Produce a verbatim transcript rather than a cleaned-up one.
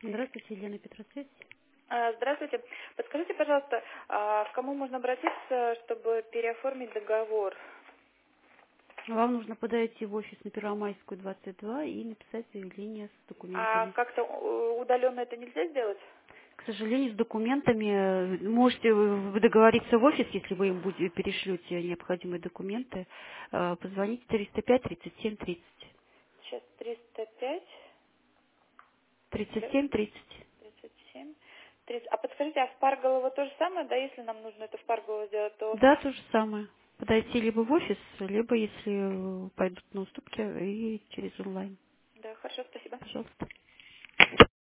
Здравствуйте, Елена Петросвет. А, Здравствуйте. Подскажите, пожалуйста, а к кому можно обратиться, чтобы переоформить договор? Вам нужно подойти в офис на Первомайскую, двадцать два и написать заявление с А документами. как-то э, удаленно это нельзя сделать? К сожалению, с документами э, можете вы договориться в офис, если вы им будете, перешлете необходимые документы. Э, Позвоните триста пять тридцать семь тридцать. Сейчас триста пять, тридцать алло, семь тридцать. тридцать семь, тридцать. А подскажите, а в Парголово то же самое, да, если нам нужно это в Парголово сделать, то... Да, то же самое. Подойти либо в офис, либо, если э, пойдут на уступки, и через онлайн. Да, хорошо, спасибо. Пожалуйста.